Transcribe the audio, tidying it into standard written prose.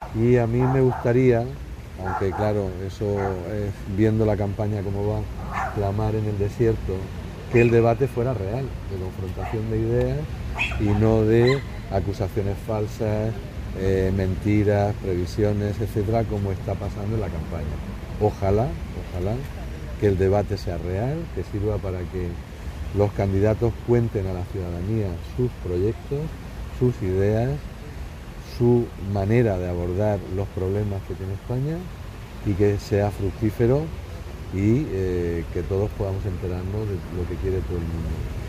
Y a mí me gustaría, aunque claro, eso es viendo la campaña cómo va, clamar en el desierto, que el debate fuera real, de confrontación de ideas y no de acusaciones falsas, mentiras, previsiones, etcétera, como está pasando en la campaña. Ojalá, ojalá que el debate sea real, que sirva para que los candidatos cuenten a la ciudadanía sus proyectos, sus ideas, su manera de abordar los problemas que tiene España y que sea fructífero y que todos podamos enterarnos de lo que quiere todo el mundo.